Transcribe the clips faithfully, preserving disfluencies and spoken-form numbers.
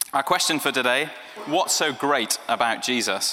Our question for today, what's so great about Jesus?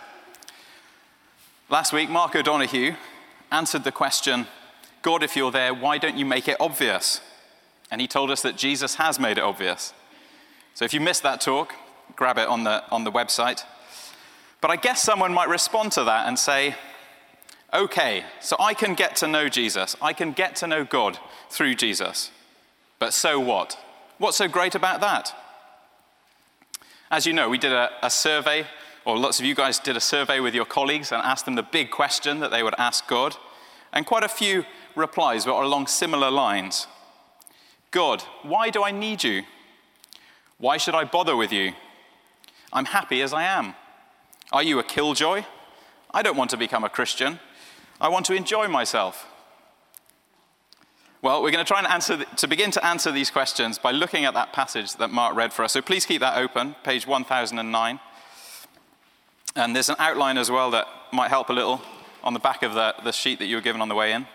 Last week, Mark O'Donoghue answered the question, God, if you're there, why don't you make it obvious? And he told us that Jesus has made it obvious. So if you missed that talk, grab it on the, on the website. But I guess someone might respond to that and say, okay, so I can get to know Jesus. I can get to know God through Jesus. But so what? What's so great about that? As you know, we did a, a survey, or lots of you guys did a survey with your colleagues and asked them the big question that they would ask God. And quite a few replies were along similar lines. God, why do I need you? Why should I bother with you? I'm happy as I am. Are you a killjoy? I don't want to become a Christian. I want to enjoy myself. Well, we're going to try and answer, to begin to answer these questions by looking at that passage that Mark read for us. So please keep that open, page one thousand nine. And there's an outline as well that might help a little on the back of the, the sheet that you were given on the way in.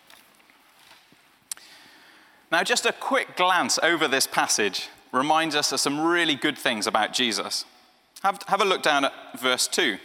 Now, just a quick glance over this passage reminds us of some really good things about Jesus. Have, have a look down at verse two.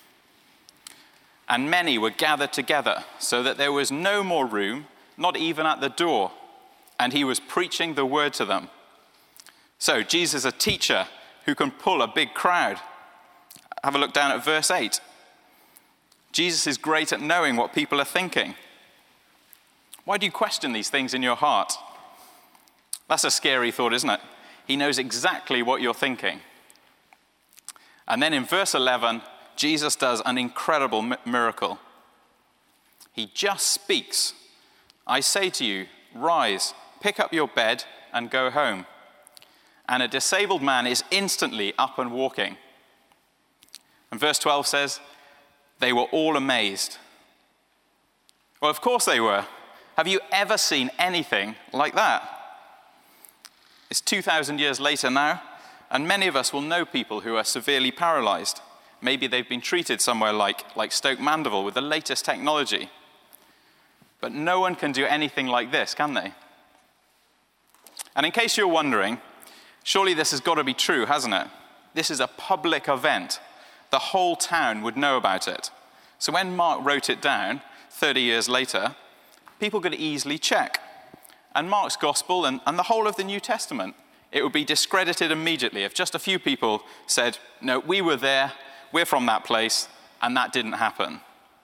And many were gathered together, so that there was no more room, not even at the door, and he was preaching the word to them. So Jesus is a teacher who can pull a big crowd. Have a look down at verse eight. Jesus is great at knowing what people are thinking. Why do you question these things in your heart? That's a scary thought, isn't it? He knows exactly what you're thinking. And then in verse eleven, Jesus does an incredible mi- miracle. He just speaks. I say to you, rise, pick up your bed, and go home. And a disabled man is instantly up and walking. And verse twelve says, they were all amazed. Well, of course they were. Have you ever seen anything like that? It's two thousand years later now, and many of us will know people who are severely paralyzed. Maybe they've been treated somewhere like, like Stoke Mandeville with the latest technology. But no one can do anything like this, can they? And in case you're wondering, surely this has got to be true, hasn't it? This is a public event. The whole town would know about it. So when Mark wrote it down, thirty years later, people could easily check. And Mark's gospel and, and the whole of the New Testament, it would be discredited immediately if just a few people said, no, we were there, we're from that place, and that didn't happen.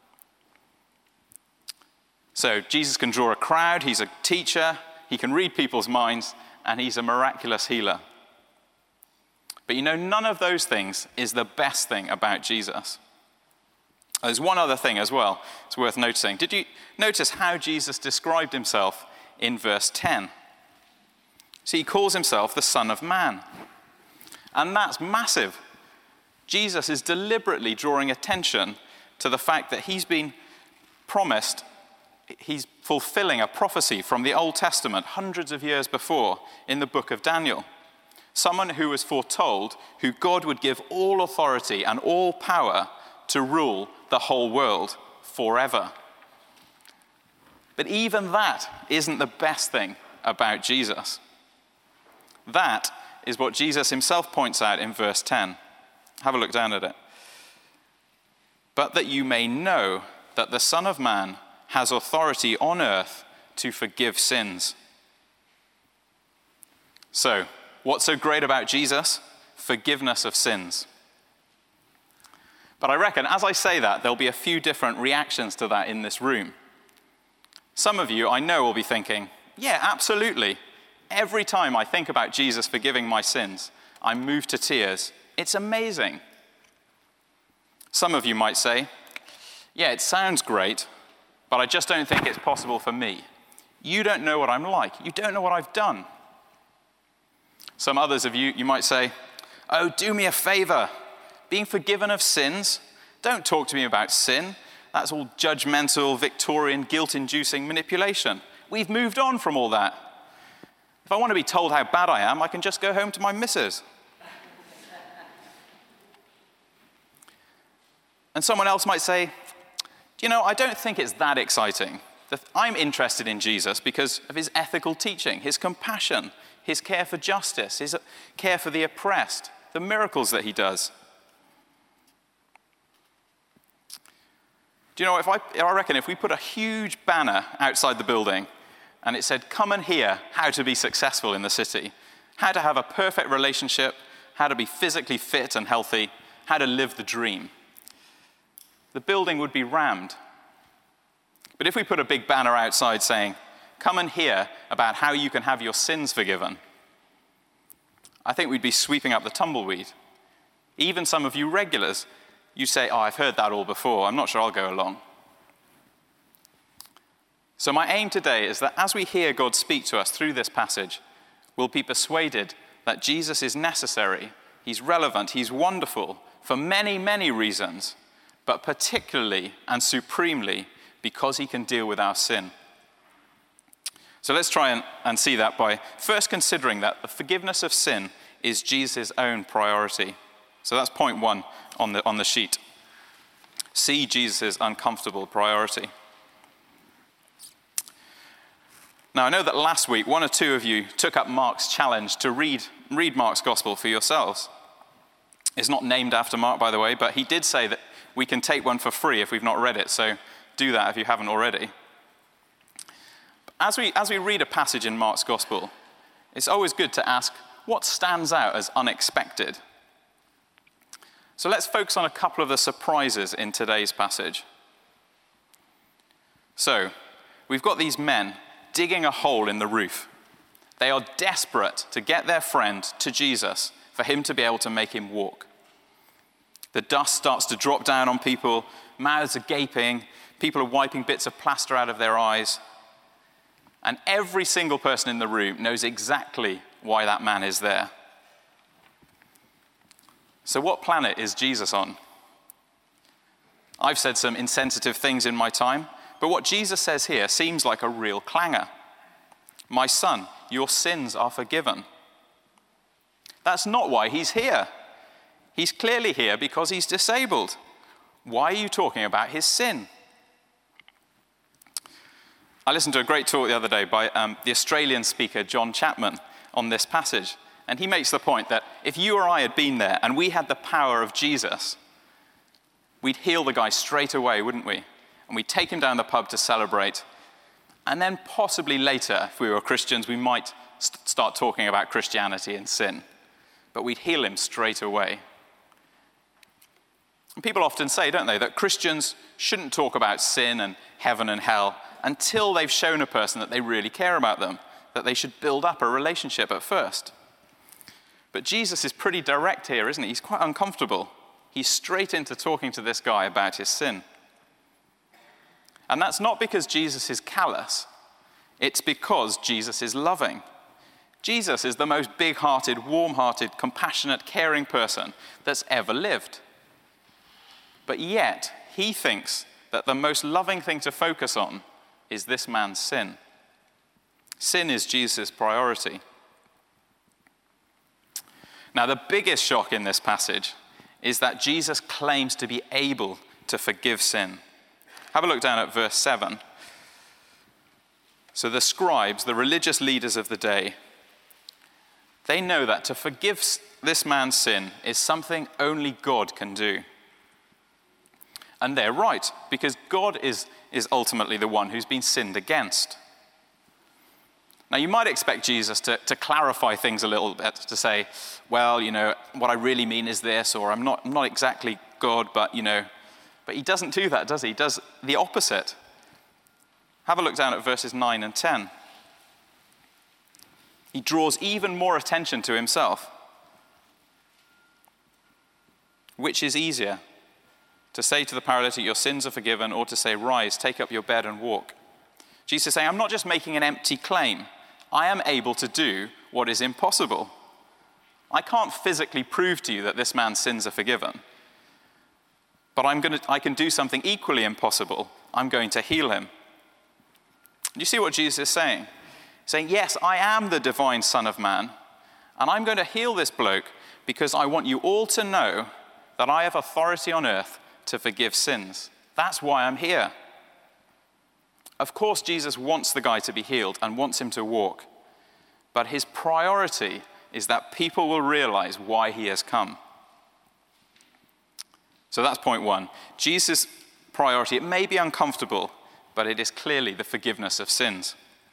So Jesus can draw a crowd, he's a teacher, he can read people's minds, and he's a miraculous healer. But you know, none of those things is the best thing about Jesus. There's one other thing as well it's worth noticing. Did you notice how Jesus described himself in verse ten? See, he calls himself the Son of Man. And that's massive. Jesus is deliberately drawing attention to the fact that he's been promised, he's fulfilling a prophecy from the Old Testament hundreds of years before in the book of Daniel. Someone who was foretold who God would give all authority and all power to rule the whole world forever. But even that isn't the best thing about Jesus. That is what Jesus himself points out in verse ten. Have a look down at it. But that you may know that the Son of Man has authority on earth to forgive sins. So, what's so great about Jesus? Forgiveness of sins. But I reckon, as I say that, there'll be a few different reactions to that in this room. Some of you, I know, will be thinking, yeah, absolutely. Every time I think about Jesus forgiving my sins, I'm moved to tears. It's amazing. Some of you might say, yeah, it sounds great, but I just don't think it's possible for me. You don't know what I'm like. You don't know what I've done. Some others of you, you might say, oh, do me a favor. Being forgiven of sins, don't talk to me about sin. That's all judgmental, Victorian, guilt-inducing manipulation. We've moved on from all that. If I want to be told how bad I am, I can just go home to my missus. And someone else might say, do you know, I don't think it's that exciting. I'm interested in Jesus because of his ethical teaching, his compassion, his care for justice, his care for the oppressed, the miracles that he does. Do you know, if I, I reckon if we put a huge banner outside the building and it said, come and hear how to be successful in the city, how to have a perfect relationship, how to be physically fit and healthy, how to live the dream, the building would be rammed. But if we put a big banner outside saying, come and hear about how you can have your sins forgiven, I think we'd be sweeping up the tumbleweed. Even some of you regulars, you say, oh, I've heard that all before. I'm not sure I'll go along. So my aim today is that as we hear God speak to us through this passage, we'll be persuaded that Jesus is necessary, he's relevant, he's wonderful for many, many reasons, but particularly and supremely because he can deal with our sin. So let's try and, and see that by first considering that the forgiveness of sin is Jesus' own priority. So that's point one on the, on the sheet. See Jesus' uncomfortable priority. Now, I know that last week, one or two of you took up Mark's challenge to read, read Mark's gospel for yourselves. It's not named after Mark, by the way, but he did say that we can take one for free if we've not read it, so do that if you haven't already. As we, as we read a passage in Mark's gospel, it's always good to ask, what stands out as unexpected? So let's focus on a couple of the surprises in today's passage. So, we've got these men digging a hole in the roof. They are desperate to get their friend to Jesus for him to be able to make him walk. The dust starts to drop down on people, mouths are gaping, people are wiping bits of plaster out of their eyes. And every single person in the room knows exactly why that man is there. So what planet is Jesus on? I've said some insensitive things in my time, but what Jesus says here seems like a real clanger. My son, your sins are forgiven. That's not why he's here. He's clearly here because he's disabled. Why are you talking about his sin? I listened to a great talk the other day by um, the Australian speaker John Chapman on this passage. And he makes the point that if you or I had been there and we had the power of Jesus, we'd heal the guy straight away, wouldn't we? And we'd take him down the pub to celebrate. And then possibly later, if we were Christians, we might st- start talking about Christianity and sin. But we'd heal him straight away. And people often say, don't they, that Christians shouldn't talk about sin and heaven and hell until they've shown a person that they really care about them, that they should build up a relationship at first. But Jesus is pretty direct here, isn't he? He's quite uncomfortable. He's straight into talking to this guy about his sin. And that's not because Jesus is callous. It's because Jesus is loving. Jesus is the most big-hearted, warm-hearted, compassionate, caring person that's ever lived. But yet, he thinks that the most loving thing to focus on is this man's sin. Sin is Jesus' priority. Now, the biggest shock in this passage is that Jesus claims to be able to forgive sin. Have a look down at verse seven. So the scribes, the religious leaders of the day, they know that to forgive this man's sin is something only God can do. And they're right, because God is, is ultimately the one who's been sinned against. Now, you might expect Jesus to, to clarify things a little bit, to say, well, you know, what I really mean is this, or I'm not, I'm not exactly God, but, you know, but he doesn't do that, does he? He does the opposite. Have a look down at verses nine and ten. He draws even more attention to himself. Which is easier, to say to the paralytic, your sins are forgiven, or to say, rise, take up your bed and walk? Jesus is saying, I'm not just making an empty claim. I am able to do what is impossible. I can't physically prove to you that this man's sins are forgiven. But I'm going to, I can do something equally impossible. I'm going to heal him. Do you see what Jesus is saying? He's saying, yes, I am the divine Son of Man, and I'm going to heal this bloke because I want you all to know that I have authority on earth to forgive sins. That's why I'm here. Of course, Jesus wants the guy to be healed and wants him to walk. but his priority is that people will realize why he has come. So that's point one. Jesus' priority, it may be uncomfortable, but it is clearly the forgiveness of sins.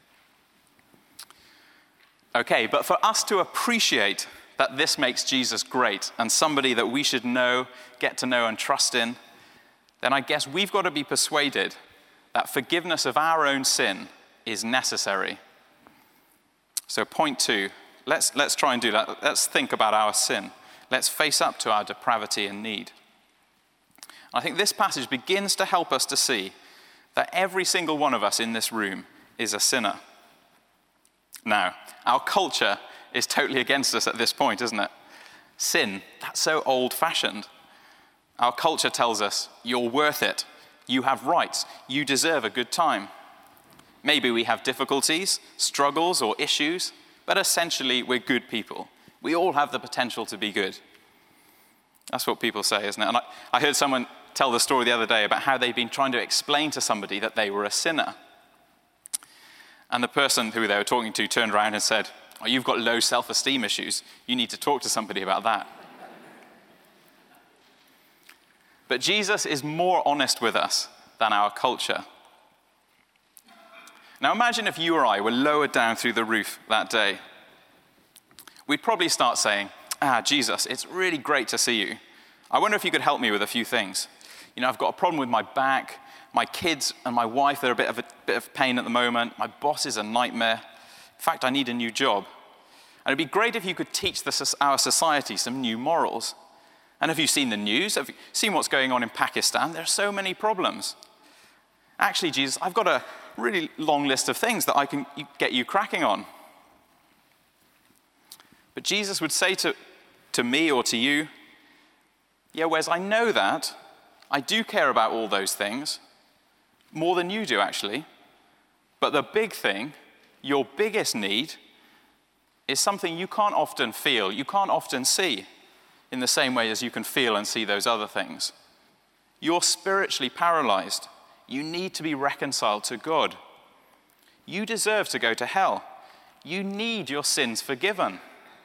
Okay, but for us to appreciate that this makes Jesus great and somebody that we should know, get to know and trust in, then I guess we've got to be persuaded that forgiveness of our own sin is necessary. So point two, let's, let's try and do that. Let's think about our sin. Let's face up to our depravity and need. I think this passage begins to help us to see that every single one of us in this room is a sinner. Now, our culture is totally against us at this point, isn't it? Sin, that's so old-fashioned. Our culture tells us, you're worth it. You have rights. You deserve a good time. Maybe we have difficulties, struggles, or issues, but essentially we're good people. We all have the potential to be good. That's what people say, isn't it? And I, I heard someone tell the story the other day about how they'd been trying to explain to somebody that they were a sinner. And the person who they were talking to turned around and said, oh, you've got low self-esteem issues. You need to talk to somebody about that. But Jesus is more honest with us than our culture. Now imagine if you or I were lowered down through the roof that day. We'd probably start saying, ah, Jesus, it's really great to see you. I wonder if you could help me with a few things. You know, I've got a problem with my back. My kids and my wife, they're a bit of a bit of pain at the moment. My boss is a nightmare. In fact, I need a new job. And it'd be great if you could teach the, our society some new morals. And have you seen the news? Have you seen what's going on in Pakistan? There are so many problems. Actually, Jesus, I've got a really long list of things that I can get you cracking on. But Jesus would say to, to me or to you, yeah, Wes, I know that. I do care about all those things, more than you do, actually. But the big thing, your biggest need, is something you can't often feel, you can't often see in the same way as you can feel and see those other things. You're spiritually paralyzed. You need to be reconciled to God. You deserve to go to hell. You need your sins forgiven.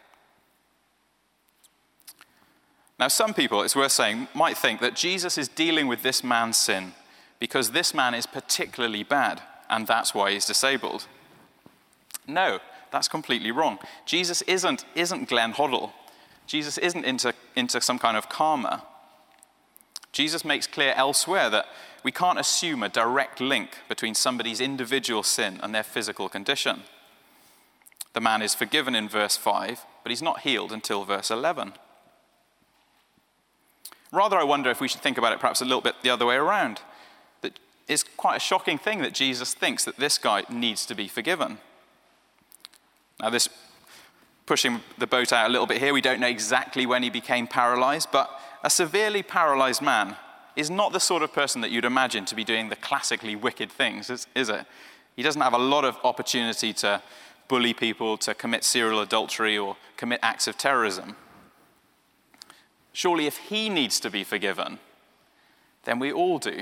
Now, some people, it's worth saying, might think that Jesus is dealing with this man's sin because this man is particularly bad, and that's why he's disabled. No, that's completely wrong. Jesus isn't, isn't Glenn Hoddle. Jesus isn't into, into some kind of karma. Jesus makes clear elsewhere that we can't assume a direct link between somebody's individual sin and their physical condition. The man is forgiven in verse five, but he's not healed until verse eleven. Rather, I wonder if we should think about it perhaps a little bit the other way around. That it's quite a shocking thing that Jesus thinks that this guy needs to be forgiven. Now, this pushing the boat out a little bit here, we don't know exactly when he became paralyzed, but a severely paralyzed man is not the sort of person that you'd imagine to be doing the classically wicked things, is, is it? He doesn't have a lot of opportunity to bully people, to commit serial adultery, or commit acts of terrorism. Surely if he needs to be forgiven, then we all do.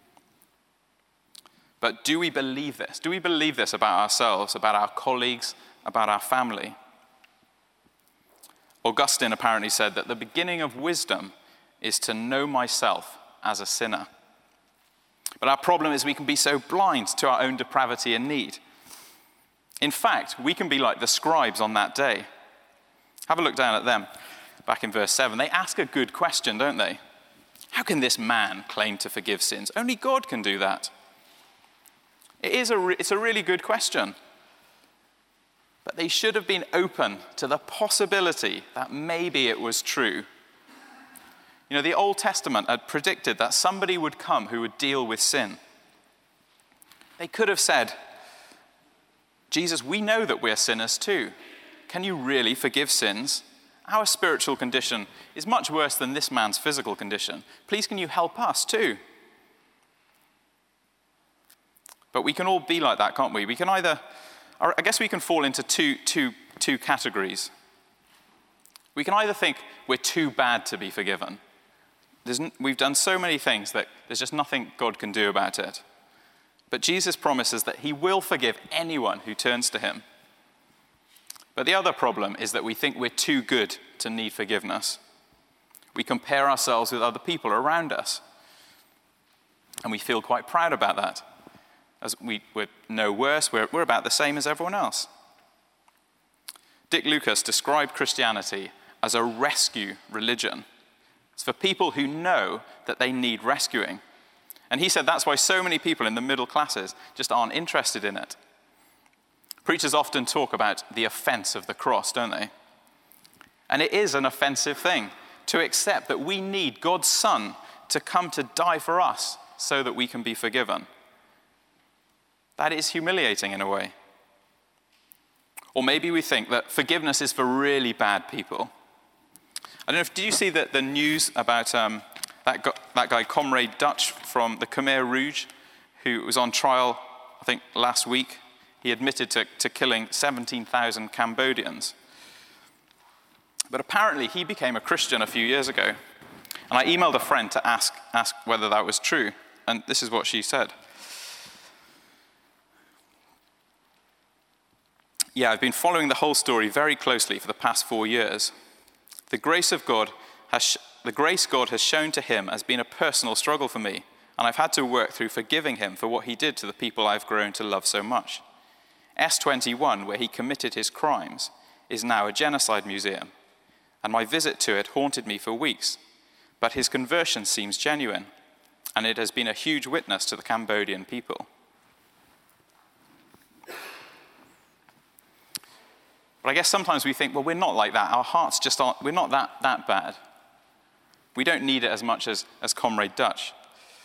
But do we believe this? Do we believe this about ourselves, about our colleagues, about our family? Augustine apparently said that the beginning of wisdom is to know myself as a sinner. But our problem is we can be so blind to our own depravity and need. In fact, we can be like the scribes on that day. Have a look down at them. Back in verse seven, they ask a good question, don't they? How can this man claim to forgive sins? Only God can do that. It is a re- it's a really good question. But they should have been open to the possibility that maybe it was true. You know, the Old Testament had predicted that somebody would come who would deal with sin. They could have said, Jesus, we know that we're sinners too. Can you really forgive sins? Our spiritual condition is much worse than this man's physical condition. Please, can you help us too? But we can all be like that, can't we? We can either, I guess we can fall into two, two, two categories. We can either think we're too bad to be forgiven. There's, we've done so many things that there's just nothing God can do about it. But Jesus promises that he will forgive anyone who turns to him. But the other problem is that we think we're too good to need forgiveness. We compare ourselves with other people around us, and we feel quite proud about that. As we, we're no worse, we're, we're about the same as everyone else. Dick Lucas described Christianity as a rescue religion. It's for people who know that they need rescuing. And he said that's why so many people in the middle classes just aren't interested in it. Preachers often talk about the offense of the cross, don't they? And it is an offensive thing to accept that we need God's Son to come to die for us so that we can be forgiven. That is humiliating in a way. Or maybe we think that forgiveness is for really bad people. I don't know if, did you see the, the news about um, that, guy, that guy, Comrade Dutch from the Khmer Rouge, who was on trial, I think, last week? He admitted to, to killing seventeen thousand Cambodians. But apparently he became a Christian a few years ago. And I emailed a friend to ask, ask whether that was true. And this is what she said. Yeah, I've been following the whole story very closely for the past four years. The grace of God has, sh- the grace God has shown to him has been a personal struggle for me, and I've had to work through forgiving him for what he did to the people I've grown to love so much. S twenty-one, where he committed his crimes, is now a genocide museum, and my visit to it haunted me for weeks. But his conversion seems genuine, and it has been a huge witness to the Cambodian people. But I guess sometimes we think, well, we're not like that. Our hearts just aren't, we're not that, that bad. We don't need it as much as, as Comrade Dutch.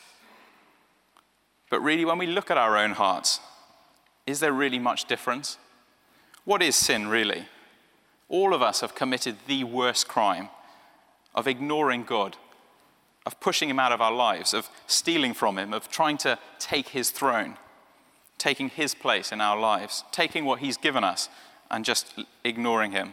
But really, when we look at our own hearts, is there really much difference? What is sin, really? All of us have committed the worst crime of ignoring God, of pushing him out of our lives, of stealing from him, of trying to take his throne, taking his place in our lives, taking what he's given us and just ignoring him.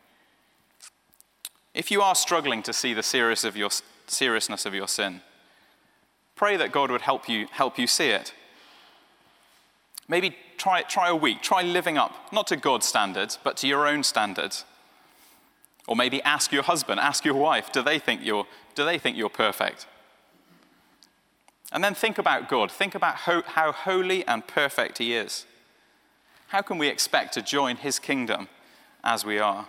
If you are struggling to see the serious of your, seriousness of your sin, pray that God would help you, help you see it. Maybe try, try a week, try living up, not to God's standards, but to your own standards. Or maybe ask your husband, ask your wife, do they think you're, do they think you're perfect? And then think about God. Think about how, how holy and perfect he is. How can we expect to join his kingdom as we are?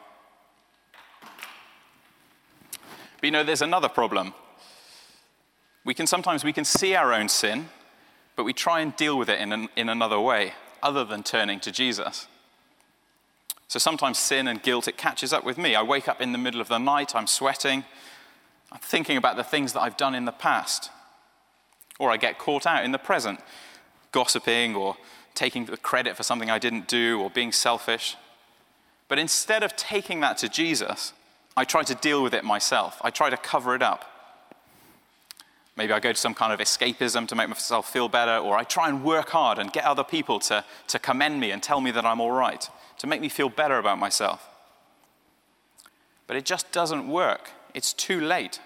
But you know, there's another problem. We can sometimes we can see our own sin, but we try and deal with it in, an, in another way, other than turning to Jesus. So sometimes sin and guilt, it catches up with me. I wake up in the middle of the night, I'm sweating, I'm thinking about the things that I've done in the past. Or I get caught out in the present, gossiping or taking the credit for something I didn't do or being selfish. But instead of taking that to Jesus, I try to deal with it myself. I try to cover it up. Maybe I go to some kind of escapism to make myself feel better, or I try and work hard and get other people to, to commend me and tell me that I'm all right, to make me feel better about myself. But it just doesn't work. It's too late.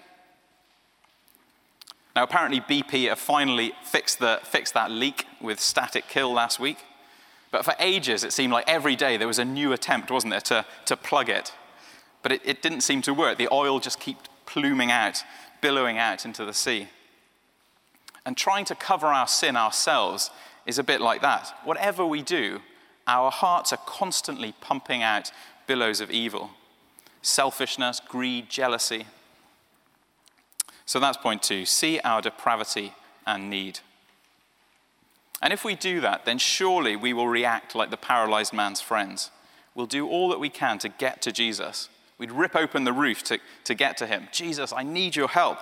Now, apparently B P have finally fixed, the, fixed that leak with Static Kill last week. But for ages, it seemed like every day there was a new attempt, wasn't there, to, to plug it. But it, it didn't seem to work. The oil just kept pluming out, billowing out into the sea. And trying to cover our sin ourselves is a bit like that. Whatever we do, our hearts are constantly pumping out billows of evil. Selfishness, greed, jealousy. So that's point two. See our depravity and need. And if we do that, then surely we will react like the paralyzed man's friends. We'll do all that we can to get to Jesus. We'd rip open the roof to, to get to him. Jesus, I need your help.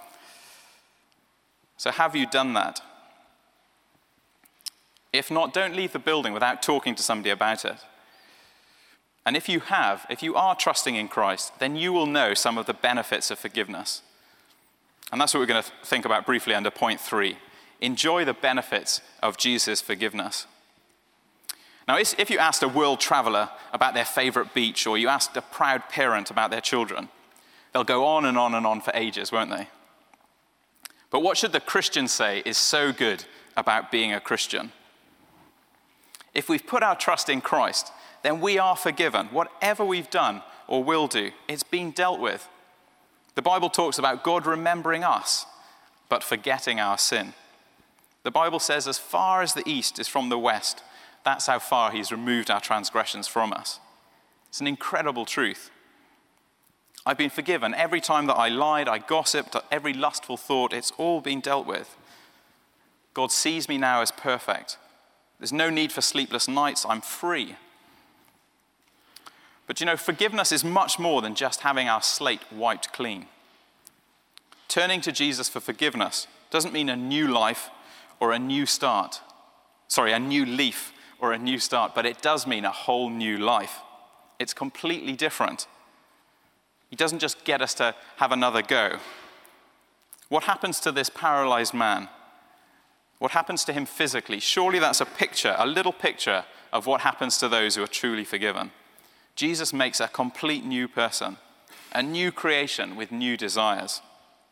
So have you done that? If not, don't leave the building without talking to somebody about it. And if you have, if you are trusting in Christ, then you will know some of the benefits of forgiveness. And that's what we're going to think about briefly under point three. Enjoy the benefits of Jesus' forgiveness. Now, if you asked a world traveler about their favorite beach, or you asked a proud parent about their children, they'll go on and on and on for ages, won't they? But what should the Christian say is so good about being a Christian? If we've put our trust in Christ, then we are forgiven. Whatever we've done or will do, it's been dealt with. The Bible talks about God remembering us, but forgetting our sin. The Bible says as far as the east is from the west, that's how far he's removed our transgressions from us. It's an incredible truth. I've been forgiven. Every time that I lied, I gossiped, every lustful thought, it's all been dealt with. God sees me now as perfect. There's no need for sleepless nights. I'm free. But you know, forgiveness is much more than just having our slate wiped clean. Turning to Jesus for forgiveness doesn't mean a new life or a new start. Sorry, a new leaf or a new start, but it does mean a whole new life. It's completely different. He doesn't just get us to have another go. What happens to this paralyzed man? What happens to him physically? Surely that's a picture, a little picture of what happens to those who are truly forgiven. Jesus makes a complete new person, a new creation with new desires.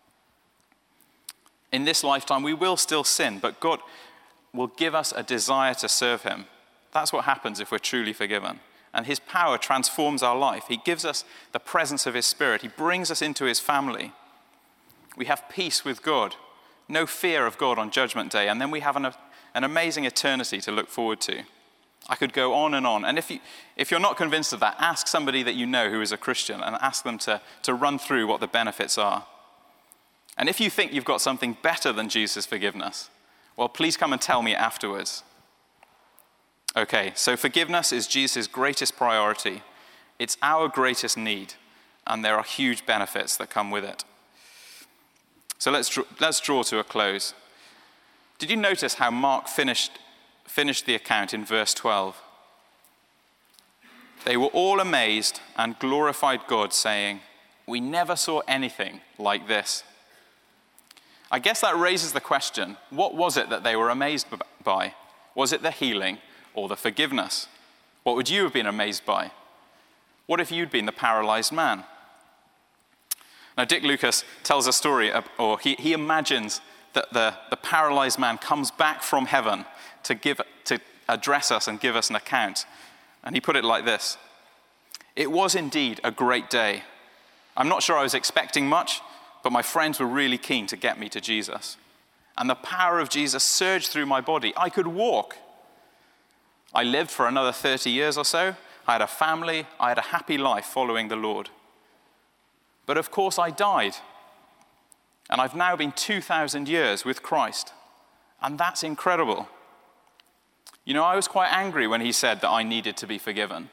In this lifetime, we will still sin, but God will give us a desire to serve him. That's what happens if we're truly forgiven. And his power transforms our life. He gives us the presence of his Spirit. He brings us into his family. We have peace with God, no fear of God on Judgment Day, and then we have an, an amazing eternity to look forward to. I could go on and on. And if, you, if you're not convinced of that, ask somebody that you know who is a Christian and ask them to, to run through what the benefits are. And if you think you've got something better than Jesus' forgiveness, well, please come and tell me afterwards. Okay, so forgiveness is Jesus' greatest priority. It's our greatest need, and there are huge benefits that come with it. So let's draw, let's draw to a close. Did you notice how Mark finished, finished the account in verse twelve? They were all amazed and glorified God, saying, "We never saw anything like this." I guess that raises the question, what was it that they were amazed by? Was it the healing or the forgiveness? What would you have been amazed by? What if you'd been the paralyzed man? Now, Dick Lucas tells a story, or he, he imagines that the, the paralyzed man comes back from heaven to, give, to address us and give us an account. And he put it like this: "It was indeed a great day. I'm not sure I was expecting much, but my friends were really keen to get me to Jesus. And the power of Jesus surged through my body. I could walk. I lived for another thirty years or so. I had a family. I had a happy life following the Lord. But of course I died. And I've now been two thousand years with Christ. And that's incredible." You know, I was quite angry when he said that I needed to be forgiven.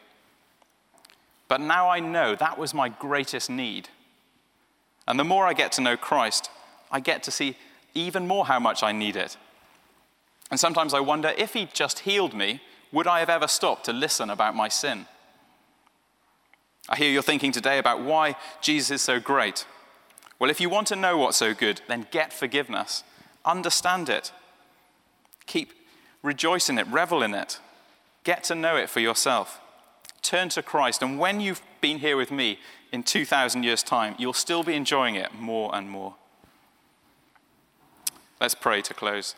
But now I know that was my greatest need. And the more I get to know Christ, I get to see even more how much I need it. And sometimes I wonder, if he just healed me, would I have ever stopped to listen about my sin? I hear you're thinking today about why Jesus is so great. Well, if you want to know what's so good, then get forgiveness. Understand it. Keep, rejoice in it, revel in it. Get to know it for yourself. Turn to Christ, and when you've been here with me in two thousand years' time, you'll still be enjoying it more and more. Let's pray to close.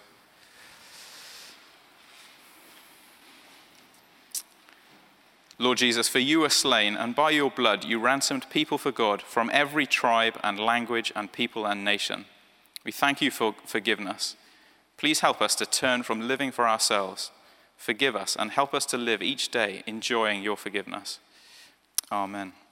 Lord Jesus, for you were slain, and by your blood you ransomed people for God from every tribe and language and people and nation. We thank you for forgiveness. Please help us to turn from living for ourselves. Forgive us and help us to live each day enjoying your forgiveness. Amen.